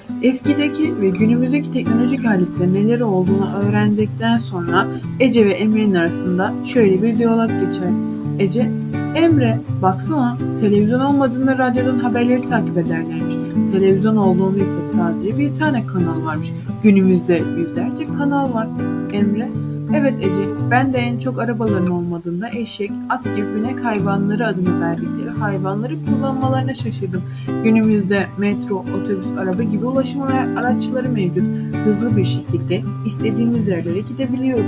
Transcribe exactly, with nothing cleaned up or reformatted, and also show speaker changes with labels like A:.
A: Eskideki ve günümüzdeki teknolojik aletlerin neleri olduğunu öğrendikten sonra Ece ve Emre'nin arasında şöyle bir diyalog geçer. Ece, Emre, baksana televizyon olmadığında radyodan haberleri takip ederlermiş. Televizyon olduğunda ise sadece bir tane kanal varmış. Günümüzde yüzlerce kanal var. Emre, evet Ece, ben de en çok arabaların olmadığında eşek, at gibi binek hayvanları adını verdikleri hayvanları kullanmalarına şaşırdım. Günümüzde metro, otobüs, araba gibi ulaşım ara- araçları mevcut. Hızlı bir şekilde istediğimiz yerlere gidebiliyoruz.